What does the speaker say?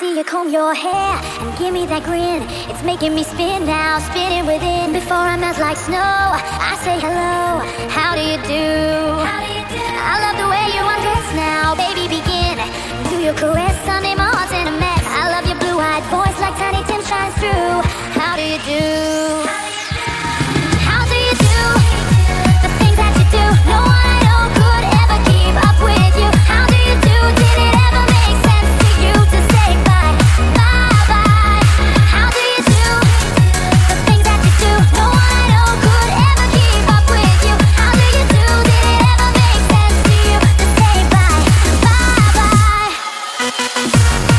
see you comb your hair and give me that grin. It's making me spin now, spinning within. Before I melt like snow, I say hello. How do you do? I love the way you undress now, baby. Begin. Do your caress Sunday mornings in a mess. I love your blue-eyed voice like Tiny Tim shines through. How do you do? How do you do the things that you do? No one I know could ever keep up with you. How do you do? Did it ever make sense to you to say bye, bye, bye? How do you do the things that you do? No one I know could ever keep up with you. How do you do? Did it ever make sense to you to say bye, bye, bye?